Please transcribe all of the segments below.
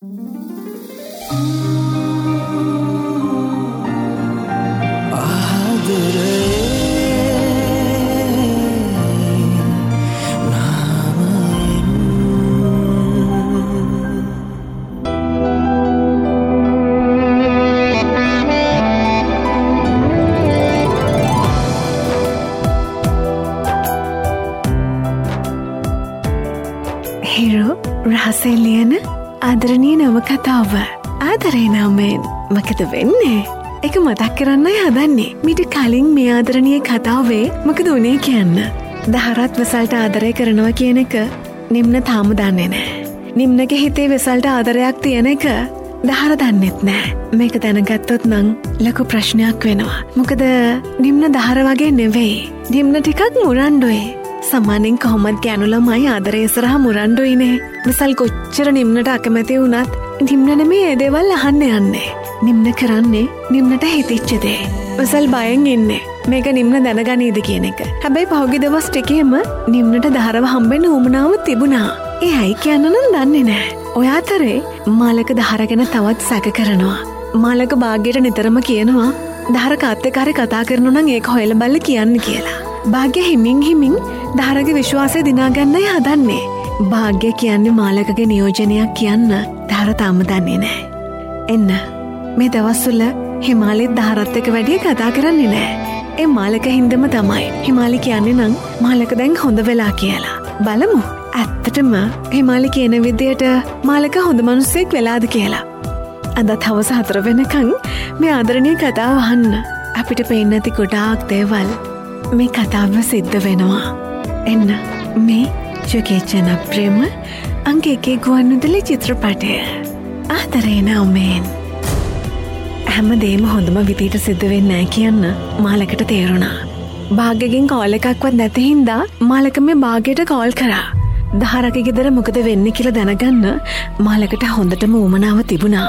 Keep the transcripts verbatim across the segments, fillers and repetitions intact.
රහසේ ලියන ආදරණීය නවකතාව. ආදරේ නාමයෙන් මොකද වෙන්නේ? ඒක මතක් කරන්නයි හදන්නේ. මීට කලින් මේ ආදරණීය කතාවේ මොකද උනේ කියන්න. දහරත් වෙසල්ට ආදරය කරනවා කියන එක නිම්න තාම දන්නේ නැහැ. නිම්නගේ හිතේ වෙසල්ට ආදරයක් තියෙන එක දහර දන්නෙත් නැහැ. මේක දැනගත්තොත් නම් ලොකු ප්‍රශ්නයක් වෙනවා. මොකද නිම්න දහර වගේ නෙවෙයි. නිම්න ටිකක් මුරණ්ඩුයි. සමානෙන් කොහොමත් ගෑනු ළමයි ආදරේ ඉස්සරහා මුරණ්ඩුයිනේ. විසල් කොච්චර නිම්නට අකමැති වුණත් නිම්න නෙමේ ඒ දේවල් අහන්න යන්නේ. නිම්න කරන්නේ නිම්නට හිතිච්ච දේ. විසල් බයෙන් ඉන්නේ මේක නිම්න දැනගනීද කියන එක. හැබැයි පහුගිය දවස් ටිකේම නිම්නට දහරව හම්බෙන්න උමනාව තිබුණා. ඒ ඇයි කියන්න නම් දන්නේ නැහැ. ඔය අතරේ මාලක දහර ගැන තවත් සැක කරනවා. මාලක භාග්‍යයට නිතරම කියනවා දහර කාත්‍යකාරී කතා කරනවා නම් ඒක හොයලා බලලා කියන්න කියලා. භාග්‍ය හිමින් හිමින් දහරගේ විශ්වාසය දිනාගන්නයි හදන්නේ. භාග්‍ය කියන්නේ මාලකගේ නියෝජනයක් කියන්න දහර තාම දන්නේ නැහැ. එන්න මේ දවස්වල හිමාලිත් දහරත් එක්ක වැඩි කතා කරන්නේ නැහැ. ඒ මාලක හින්දම තමයි හිමාලි කියන්නේ නම් මාලක දැන් හොඳ වෙලා කියලා. බලමු ඇත්තටම හිමාලි කියන විදියට මාලක හොඳ මිනිස්සෙක් වෙලාද කියලා. අදත් හවස හතර වෙනකන් මේ ආදරණීය කතාව අහන්න. අපිට පේන්නේ නැති ගොඩාක් දේවල් මේ කතාව සිද්ධ වෙනවා. එන්න මේ ජගේ ජනප්‍රියම අංක එකේ ගුවන්විදුලි චිත්‍රපටය ආදරේ නාමයෙන්. හැම දෙයක්ම හොඳම විදිහට සිද්ධ වෙන්නේ නැහැ කියන්න මාලකට තේරුණා. භාග්‍යගෙන් කෝල් එකක්වත් නැති හින්දා මාලක මේ භාග්‍යයට කෝල් කරා. දහරගේ ගෙදර මොකද වෙන්නේ කියලා දැනගන්න මාලකට හොඳටම උමනාව තිබුණා.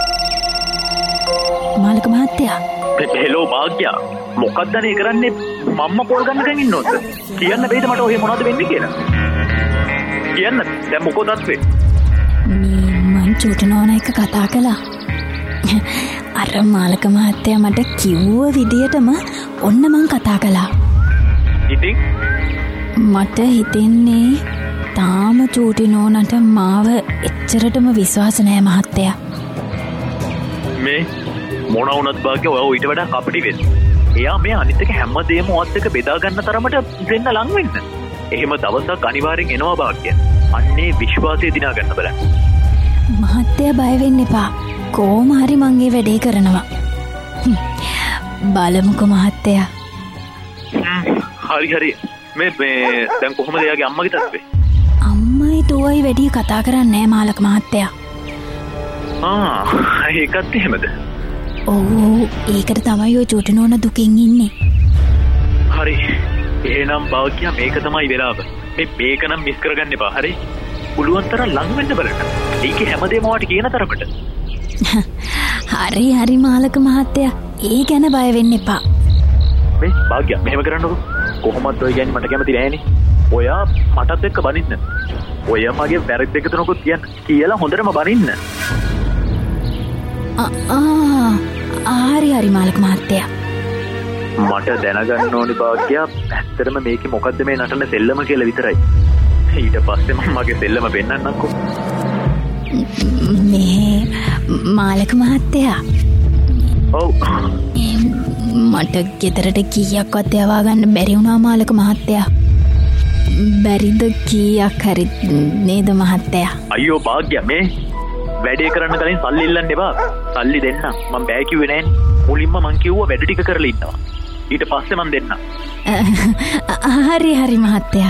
මාලක මහත්තයා. හෙලෝ භාග්‍යා. මොකක්ද නේ කරන්නේ? මම්ම කෝල් ගන්නකන් ඉන්නවද? කියන්න බෑද මට ඔය මොනවද වෙන්නේ කියලා? කියන්න. දැන් මොකද අත්වේ? මේ මං චුටනෝන එක කතා කළා. අර මාලක මහත්තයා මට කිව්ව විදියටම ඔන්න මං කතා කළා. ඉතින් මට හිතෙන්නේ තාම චුටනෝනට මාව එච්චරටම විශ්වාස නැහැ මහත්තයා. මේ මොන වුණත් භාග්‍ය ඔය ඊට වඩා කපටි වෙන්න. එයා මේ අනිත් එක හැමදේම ඔයත් එක බෙදා ගන්න තරමට දෙන්න ලං වෙන්න. එහෙම දවසක් අනිවාර්යෙන් එනවා භාග්‍ය. අන්නේ විශ්වාසය දිනා ගන්න බලන්න. මහත්තයා බය වෙන්න එපා. කොහොම හරි මං ඒ වැඩේ කරනවා. බලමුකෝ මහත්තයා. හරි හරි. මේ මේ දැන් කොහොමද එයාගේ අම්මගේ තත්ත්වය? අම්මයි දුවයි වැඩි කතා කරන්නේ නැහැ මාලක මහත්තයා. ආ ඒකත් එහෙමද? ඔව් ඒකට තමයි ඔය චුටනෝන දුකින් ඉන්නේ. හරි. එහෙනම් භාග්‍ය මේක තමයි වෙලාව. මේ මේක නම් මිස් කරගන්න එපා. හරි. පුළුවන් තරම් ලං වෙන්න බලන්න. ඒකේ හැමදේම ඔයාට කියන තරමට. හරි හරි මාලක මහත්තයා. ඒ ගැන බය වෙන්න එපා. මේ භාග්‍ය මෙහෙම කරන්නකෝ. කොහොමද ඔය කියන්නේ මට කැමති නෑනේ. ඔයා මටත් එක්ක බනින්න. ඔය මගේ වැරදි දෙක තුනකුත් කියන්න කියලා හොඳටම බනින්න. ආ හරි හරි මාලක මහත්තයා. මට දැනගන්න ඕනි භාග්‍ය ඇත්තටම මේකේ මොකද්ද මේ නටන සෙල්ලම කියලා විතරයි. ඊට පස්සේ මම මගේ සෙල්ලම පෙන්නන්නම්කෝ. මේ මාලක මහත්තයා. ඔව්. මට ගෙදරට කීයක්වත් යවා ගන්න බැරි වුණා මාලක මහත්තයා. බැරිද කීයක් හරි නේද මහත්තයා? අයියෝ භාග්‍ය මේ වැඩේ කරන්න කලින් සල්ලි ඉල්ලන්න එපා. සල්ලි දෙන්න. මම බෑ කිව්වේ නෑනේ. මුලින්ම මං කිව්වා වැඩ ටික කරලා ඉන්නවා. ඊට පස්සේ මං දෙන්නම්. හරි හරි මහත්තයා.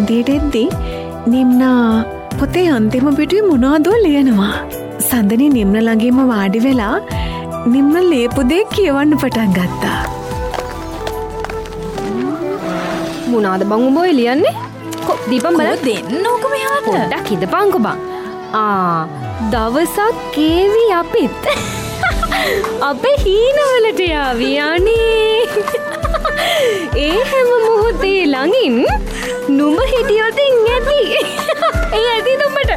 පන්තියට එද්දී නිම්නා පොතේ අන්තිම පිටුවේ මොනවදෝ ලියනවා. සඳනි නිම්න ළඟින්ම වාඩි වෙලා නිම්න ලියපු දේ කියවන්න පටන් ගත්තා. මොනවාද බං උඹ ඔය ලියන්නේ? කො දීපන් බලන්න දෙන්න ඕක මෙහාට. පොඩ්ඩක් හිතපන්කෝ බං. ආ දවසක් කේවි අපිත් අපේ හීනවලට යාවි අනේ. ඒ හැම මොහොතේ ළඟින් නුඹ හිටියොත් ඇති. ඒ ඇති නුඹට.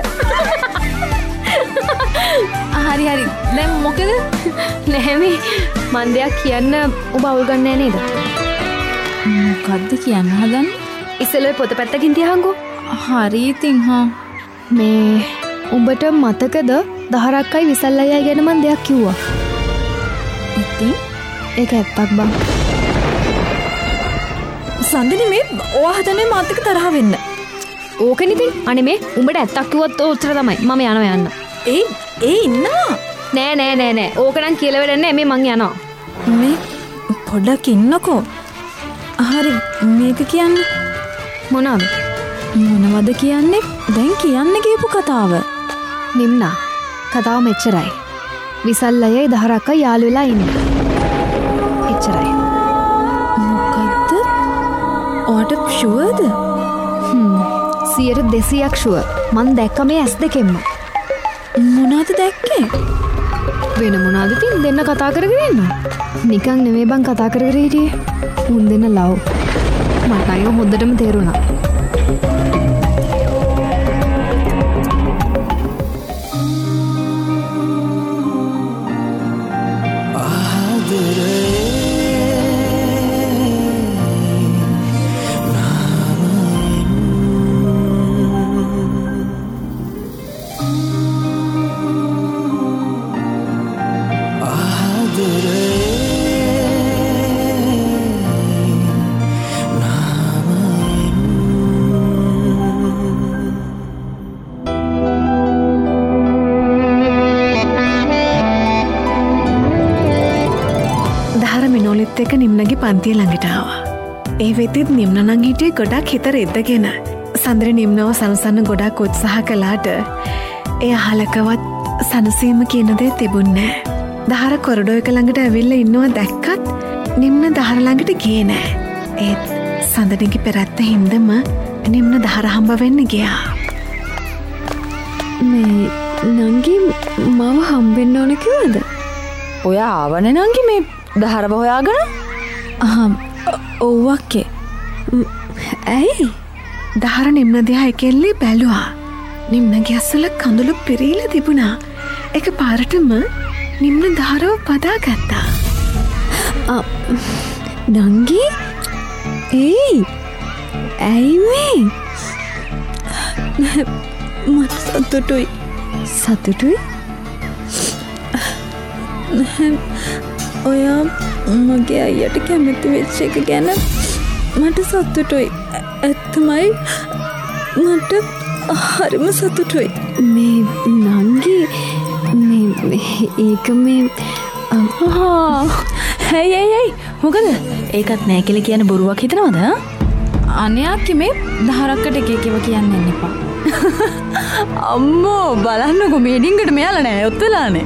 හරි හරි. දැන් මොකද? නැහැ මේ මන් දෙයක් කියන්න ඔබ අවුල් ගන්නෑ නේද? මොකද්ද කියන්න හදන්නේ? ඉස්සෙල්ලා පොත පැත්තකින් තියහන්කෝ. හරි ඉතින් හා. මේ උඹට මතකද දහරක්කයි විසල් අයියා ගැන මන් දෙයක් කිව්වා. ඉතින් ඒක ඇත්තක් බං. සඳනි මේ ඔයා හදන්නේ මාත් එක්ක තරහ වෙන්න. ඕකනේ ඉතින්. අනේ මේ උඹට ඇත්තක් කිව්වොත් උත්තර තමයි. මම යනවා යන්න. ඒ ඒ ඉන්නවා. නෑ නෑ නෑ නෑ. ඕක නම් කියලා වැඩක් නෑ. මේ මං යනවා. මේ පොඩ්ඩක් ඉන්නකෝ. හරි මේක කියන්නේ මොනවාද? මොනවද කියන්නේ? දැන් කියන්න ගියපු කතාව. නිම්නා කතාව මෙච්චරයි. විසල් අයයි දහරක්කයි යාළු වෙලා ඉන්නේ. එච්චරයි. මොකද්ද? ඔයාට ෂුවර්ද? හ්ම් සියයට දෙසීයක් ෂුවර්. මං දැක්ක මේ ඇස් දෙකෙන්ම. මොනවද දැක්කේ? වෙන මොනවද ඉතින් දෙන්න කතා කරගෙන ඉන්නවා. නිකන් නෙමෙයි බං කතා කර කර හිටියේ. උන් දෙන්න ලව්. මට අයිව හොද්දටම තේරුණා. එක නිම්නගේ පන්තිය ළඟට ආවා. ඒ වෙතිත් නිම්න නම් හිටියේ ගොඩක් හිත රෙද්දගෙන. සඳර නිම්නව සනසන්න ගොඩක් උත්සාහ කළාට ඒ අහලකවත් සනසීම කියන දේ තිබුණේ නැහැ. දහර කොරිඩෝ එක ළඟට ඇවිල්ලා ඉන්නවා දැක්කත් නිම්න දහර ළඟට ගියේ නැහැ. ඒත් සඳරගේ පෙරත්ත හින්දම නිම්න දහර හම්බ වෙන්න ගියා. මේ නංගි මව හම්බෙන්න ඕන කිව්වද? ඔයා ආවනේ නංගි මේ දහරව හොයාගෙන. අහම් ඔව්වක්කේ. ඇයි? දහර නිම්න දිහා එකෙල්ලේ බැලුවා. නිම්නගේ ඇස්වල කඳුළු පිරීලා තිබුණා. එක පාරටම නිම්න දහරව පදාගත්තා. නංගි ඒයි ඇයි මේ? මට සතුටුයි. සතුටුයි? ඔයා මගේ අයියට කැමති වෙච්ච එක ගැන මට සතුටුයි. ඇත්තමයි මට හරිම සතුටුයි. මේ නංගි මේ ඒක මේ හැයි ඇයි ඇයි මොකද? ඒකත් නෑ කියලා කියන බොරුවක් හිතනවද? අනයාක්කි මේ දහරක්කට එක එකව කියන්න එන්න එපා. අම්මෝ බලන්නකො මේ ඩිංගට මෙයාලා නෑ ඔත්තලානේ.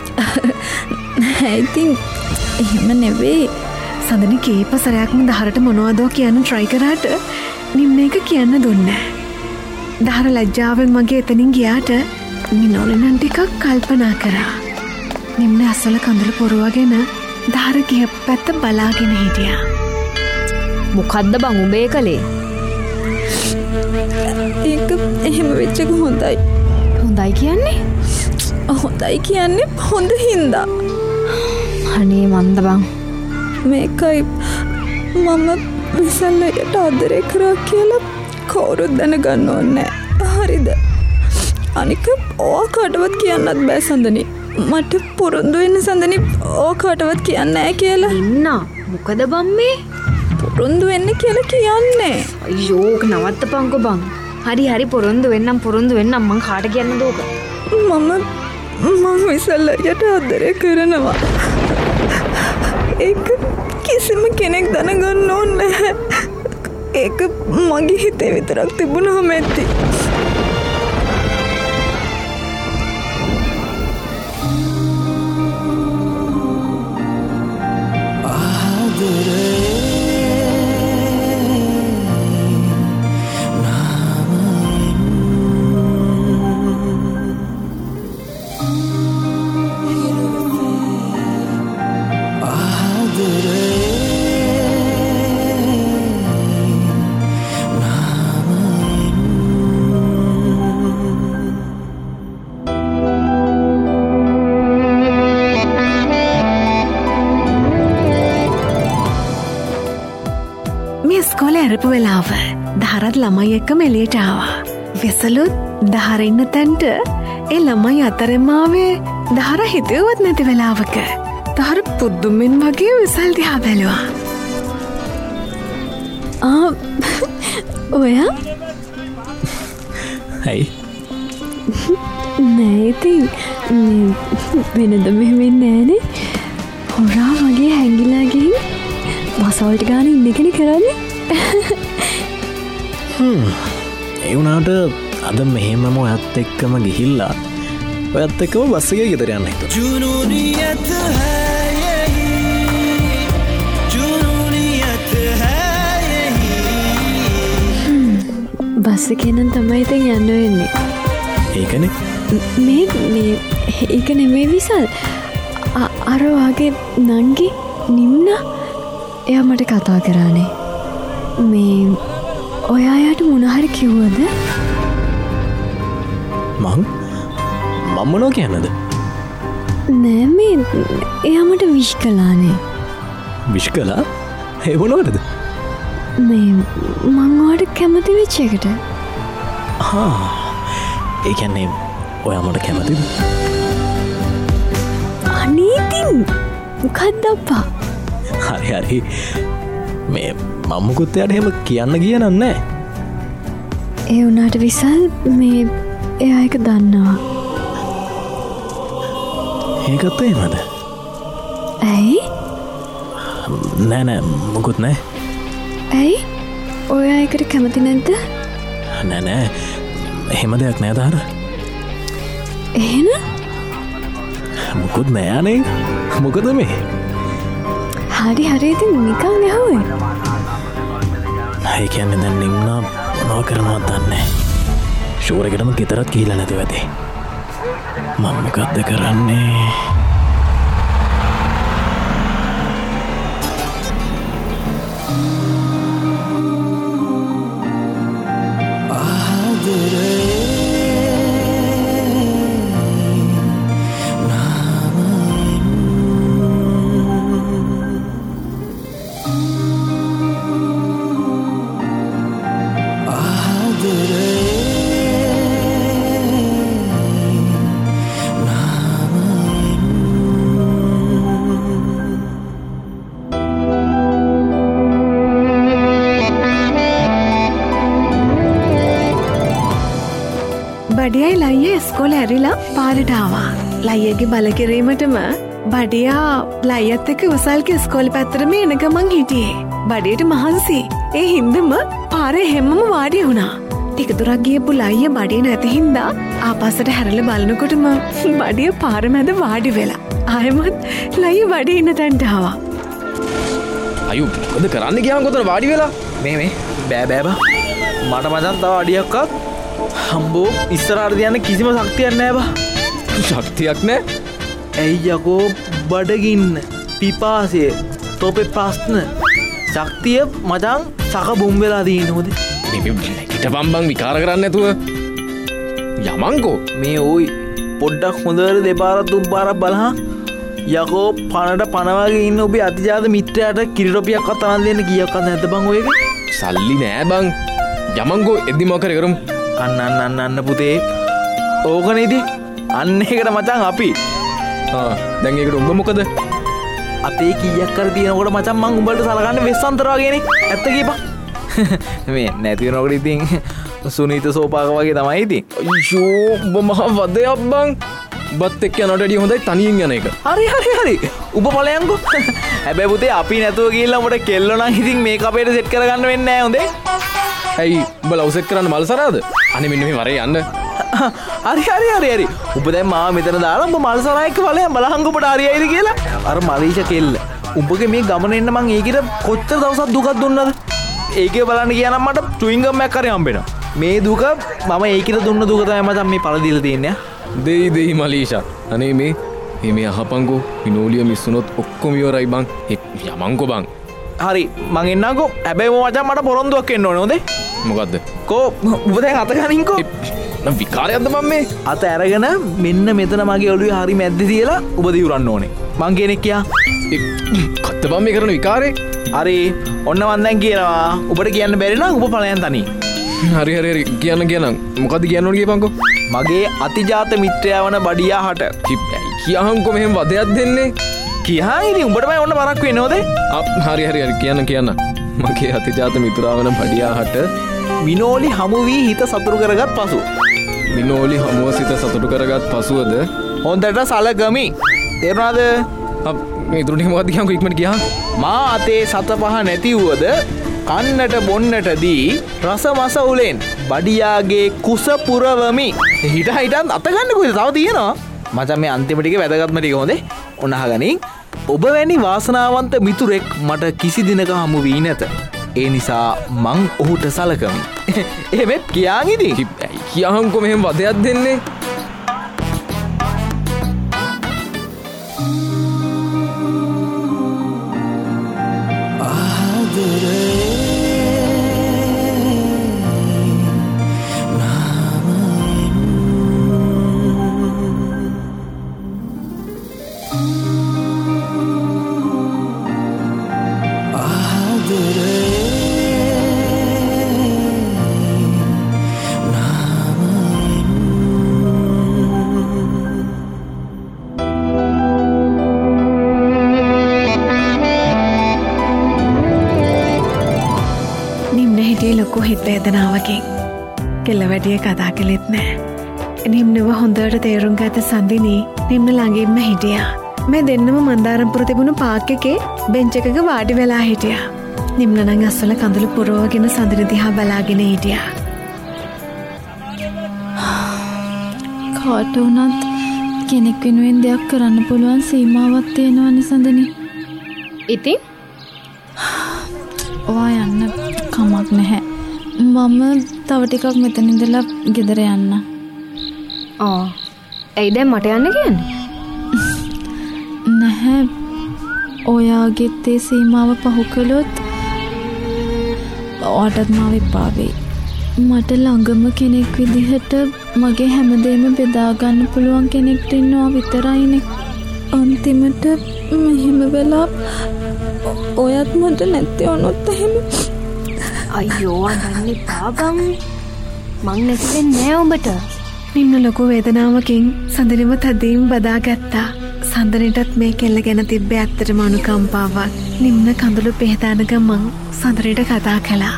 ඉතින් එහෙම නෙවෙයි. සඳනි කීප සැරයක්ම දහරට මොනවදෝ කියන්න try කරාට නිම්න එක කියන්න දුන්නේ නැහැ. දහර ලැජ්ජාවෙන් මගේ එතනින් ගියාට මිනෝලෙන් ටිකක් කල්පනා කරා. නිම්න ඇස්වල කඳුළු පොරවගෙන දහර ගිය පැත්ත බලාගෙන හිටියා. මොකද්ද බං උඹේ කලේ? ඒක එහෙම වෙච්ච එක හොඳයි. හොඳයි කියන්නේ? හොඳයි කියන්නේ හොඳ හින්දා. අනේ මන්ද බං. මේකයි මම විසල්ලයට ආදරේ කරා කියලා කවුරුත් දැනගන්න ඕනේ. හරිද? අනික ඕවා කාටවත් කියන්නත් බෑ සඳනි. මට පොරොන්දු වෙන්න සඳනි ඕවා කාටවත් කියන්නේ නැහැ කියලා. ඉන්නා මොකද බම් මේ? පොරොන්දු වෙන්න කියලා කියන්නේ. අයියෝ නවත්තපන්කෝ බං. හරි හරි පොරොන්දු වෙන්නම් පොරොන්දු වෙන්නම් මං කාට කියන්නද ඕක? මම මම විසල්ලයට ආදරේ කරනවා. ඒක කිසිම කෙනෙක් දැනගන්න ඕනේ නැහැ. ඒක මගේ හිතේ විතරක් තිබුණාම ඇති. ඇරපු වෙලාව දහරත් ළමයි එක්කම එළියට ආවා. වෙසලුත් දහර ඉන්න තැන්ට ඒ ළමයි අතරමාවේ දහර හිතුවත් නැති වෙලාවක දහර පුදුමෙන් වගේ විසල් දිහා බැලුවා. ආ ඔයා හයි නෑ ඉතින් වෙනද මෙහෙම නෑනේ. හොරා වගේ හැංගිලා ගිහින් වසවල්ට ගාන ඉන්න කෙනෙක් කරන්නේ. ඒ වුණාට අද මෙහෙමම ඔයත් එක්කම ගිහිල්ලා ඔයත් එක්කම බස් එකේ ගෙදර යන්න හිතුවා. ජුනූනියත් है यही ජුනූනියත් है यही. බස් එකේ නම් තමයි ඉතින් යන්න වෙන්නේ. ඒකනේ. මේ මේ ඒක නෙමෙයි විසල්. අර වාගේ නංගි නිම්න එයා මට කතා කරානේ. මේ ඔයායට මොනහරි කිව්වද? මං මම්මනෝ කියන්නද? නෑ මේ එයා මට විශ් කලානේ. විශ් කලා? ඒ වුණාටද? මේ මං ඔයාට කැමති වෙච්ච එකට. ආ ඒ කියන්නේ ඔයා මට කැමතිද? අනීතින් මොකක්ද අප්පා? හරි හරි මේ මම්මුකුත් එයාට එහෙම කියන්න ගිය නෑ. ඒ වුණාට විසල් මේ එයා එක දන්නවා. ඒකත් එහෙමද? ඇයි? නෑ නෑ මොකුත් නෑ. ඇයි? ඔයා එකට කැමති නැද්ද? නෑ නෑ එහෙම දෙයක් නෑ දාර. එහෙනම්? මොකුත් නෑ අනේ. මොකද මේ? හරි හරි ඉතින් නිකන් ඇහුවේ. ඒ කියන්නේ දැන් නිම්නා මොනවා කරනවද දන්නේ. ෂෝර් එකටම ගෙදරත් ගිහිල්ලා නැතුව ඇති. මම මොකද්ද කරන්නේ? බඩියයි ලයිය ස්කෝල ඇරිලා පාරට ආවා. ලයියගේ බලකිරීමටම බඩියා ලයියත් එක්ක වසල්ගේ ස්කෝල පැත්තරම එන ගමන් හිටියේ. බඩියට මහන්සි. ඒ හින්දම පාරේ හැමම වාඩි වුණා. ටික දුරක් ගියපු ලයිය බඩිය නැති හින්දා ආපස්සට හැරලා බලනකොටම බඩිය පාර මැද වාඩි වෙලා. ආයෙමත් ලයිය බඩිය ඉන්න තැනට ආවා. අයු මොකද කරන්න ගියාම කොතන වාඩි වෙලා? මේ මේ බෑ බෑ බා. මට මචං තව අඩියක්වත් හම්බෝ ඉස්සරහට යන්න කිසිම ශක්තියක් නෑ බා. ශක්තියක් නෑ? ඇයි යකෝ බඩගින්න පිපාසය තොපේ ප්‍රශ්න ශක්තිය මචං සක බුම් වෙලා තියෙන හොද. හිටපම් බං විකාර කරන්න නැතුව යමන්කෝ. මේ ඕයි පොඩ්ඩක් හොඳට දෙපාරක් තුන් පාරක් බලහන්. යකෝ පනට පනවගේ ඉන්න ඔබේ අතිජාත මිත්‍රයාට කිරිටොපියක් අතනන් දෙන්න කීයක්වත් නැද්ද බං ඔය එක? සල්ලි නෑ බං. යමන්කෝ එද්දි මොකද කරමු? අන්න අන්න අන්න අන්න පුතේ. ඕකනේ ඉතින්. අන්න ඒකට මචං අපි. ආ දැන් ඒකට උඹ මොකද? අපේ කීයක් කර තියෙනකොට මචං මං උඹලට සලකන්නේ වෙස්සන්තර වගේනේ. ඇත්ත කියපන්. මේ නැති වෙනකොට ඉතින් සුනීත සෝපාක වගේ තමයි ඉතින්. අයියෝ උඹ මහ වදයක් බං. බත් එක්ක යනට වැඩිය හොඳයි තනියෙන් යන එක. හරි හරි හරි. උඹ ඵලයන්කෝ. හැබැයි පුතේ අපි නැතුව ගිහිල්ලා උඹට කෙල්ල නම් ඉතින් මේක අපේට සෙට් කරගන්න වෙන්නේ නැහැ හොඳේ. ඇයි උඹ ලව් සෙට් කරන්න මල් සරාද? අනේ මෙන්න මේ වරේ යන්න. හරි හරි හරි හරි. උඹ දැන් මාව මෙතන දාලා උඹ මල් සරා එක්ක ඵලයන් බලහන් උඹට හරියයිද කියලා. අර මලීෂා කෙල්ල. උඹගේ මේ ගමන එන්න මං ඒකිට කොච්චර දවසක් දුකක් දුන්නද? ඒකේ බලන්න කියනනම් මට චුයින් ගම් එකක් හරි හම්බෙනවා. මේ දුක මම ඒකිට දුන්න දුක තමයි මචං මේ පළ දීලා තියෙන්නේ. දෙයි දෙයි මලීෂා. අනේ මේ මේ අහපංකෝ විනෝලිය මිස් වුණොත් ඔක්කොම ඉවරයි බං. යමංකෝ බං. හරි මං එන්නම්කෝ. හැබැයි මචං මට පොරොන්දුවක් එන්න ඕනේ හොඳේ. මොකද්ද? කෝ උඹ දැන් අත ගනින්කෝ. නම් විකාරයක්ද මම මේ? අත අරගෙන මෙන්න මෙතන මගේ ඔළුවේ හරි මැද්දේ තියලා ඔබ දිවුරන්න ඕනේ. මං කෙනෙක් කියා. කත්ත බම් මේ කරන විකාරේ? හරි ඔන්න මන් දැන් කියනවා. ඔබට කියන්න බැරි නම් ඔබ ඵලයන් තනි. හරි හරි හරි කියන්න කියන්න. මොකද්ද කියන්න ඕනේ කියපන්කෝ. මගේ අතිජාත මිත්‍රයා වන බඩියා හට. කියහන්කෝ මෙහෙම වදයක් දෙන්නේ. කියහන් ඉතින් උඹටමයි ඔන්න බරක් වෙන්නේ හොදේ. හරි හරි හරි කියන්න කියන්න. මගේ අතිජාත මිතුරා වන බඩියා හට විනෝලි හමු වී හිත සතුටු කරගත් පසු. විනෝලි හමුව සිත සතුටු කරගත් පසුවද හොඳට සලකමි. තේරුණාද? මේ ඉතුරු ටික මොකද්ද කියන්කෝ ඉක්මනට කියහන්. මා අතේ සත පහ නැති වුවද කන්නට බොන්නට දී රස මස උලෙන් බඩියාගේ කුස පුරවමි. හිට හිටන් අත ගන්න කොහෙද? තව තියෙනවා. මචං මේ අන්තිම ටික වැදගත්ම ටික හොඳේ. ඔන්න අහගනින්. ඔබ වැනි වාසනාවන්ත මිතුරෙක් මට කිසි දිනක හමු වී නැත. ඒ නිසා මං ඔහුට සලකමි. එහෙමත් කියාන් ඉතින්. කියහන්කෝ මෙහෙම වදයක් දෙන්නේ. ලොකු හිත වේදනාවකින් කෙල්ල වැඩිය කතා කළෙත් නෑ. නිම්නව හොඳට තේරුම් ගත සඳිනී නිම්න ළඟින්ම හිටියා. මේ දෙන්නම මන්දාරම්පුර තිබුණු පාක් එකේ බෙන්ච් එකක වාඩි වෙලා හිටියා. නිම්න නම් අස්වල කඳුළු පුරවගෙන සඳින දිහා බලාගෙන හිටියා. කාට වුණත් කෙනෙක් වෙනුවෙන් දෙයක් කරන්න පුළුවන් සීමාවක් තියෙනවනේ සඳනි. ඉතින් ඔයා යන්න කමක් නැහැ. මම තව ටිකක් මෙතන ඉඳලා ගෙදර යන්න. ආ. ඇයි දැන් මට යන්න කියන්නේ? නැහැ. ඔයාගේ තේ සීමාව පහු කළොත් ඔයාටත් මාව එපා වෙයි. මට ළඟම කෙනෙක් විදිහට මගේ හැමදේම බෙදා ගන්න පුළුවන් කෙනෙක් ඉන්නවා විතරයිනේ. අන්තිමට මෙහෙම වෙලා ඔයත් මට නැති වුණොත් එහෙම අයියෝ අඬන්න එපා බං. මං නැති වෙන්නේ නෑ උඹට. නිම්න ලොකු වේදනාවකින් සඳනිව තදින් බදාගත්තා. සඳනටත් මේ කෙල්ල ගැන තිබ්බ ඇත්තටම අනුකම්පාවක්. නිම්න කඳුළු පෙහදාන ගමන් සඳනට කතා කළා.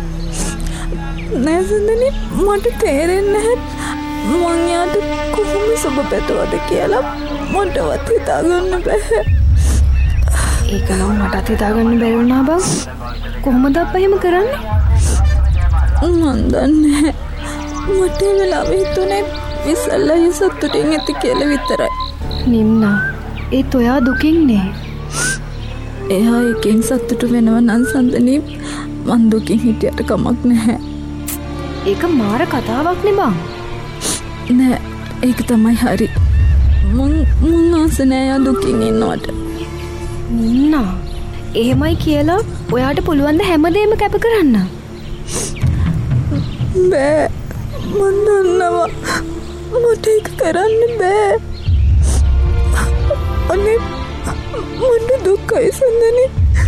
නෑ සඳනි මට තේරෙන්නේ නැහැ. මං යාට කොහොම සුබ පැතුවද කියලා මටවත් හිතාගන්න බැහැ. ඒක නම් මටත් හිතාගන්න බැරි වුණා බං. කොහොමද අප්පා එහෙම කරන්නේ? මන් දන්නේ. මට වෙලාවෙ හිතුනේ විසල්ලය සතුටින් ඇති කියලා විතරයි. නිම්නා ඒත් ඔයා දුකින්නේ. එයා එකෙන් සතුටු වෙනව නම් සඳනි මන් දුකින් හිටියට කමක් නැහැ. ඒක මාර කතාවක් නේ බං. නෑ ඒක තමයි හරි. මං මං ආස නෑ යා දුකින් ඉන්නවට. නිම්නා එහෙමයි කියලා ඔයාට පුළුවන් ද හැමදේම කැප කරන්න? බෑ මන් දන්නවා මට ඒක කරන්න බෑ. අනේ මට දුකයි සඳනි.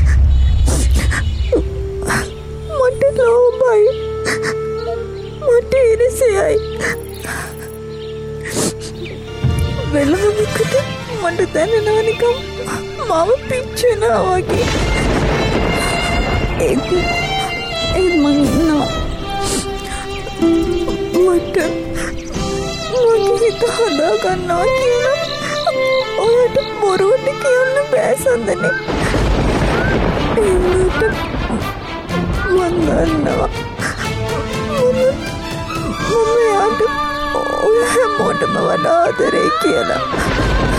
මට ලෝභයි. මට ඉරිසියයි. වෙලාවකට මට දැනෙනවා නිකම් මම පිච්චෙනවා වගේ. ඒක ඒක මං ඉන්නවා. මට මගේ හිත හදා ගන්නවා කියලා ඔයාට බොරුවට කියන්න බෑ සඳනේ. ඒකට මම දන්නවා මම මම යාට ඔය හැමෝටම වඩා ආදරේ කියලා.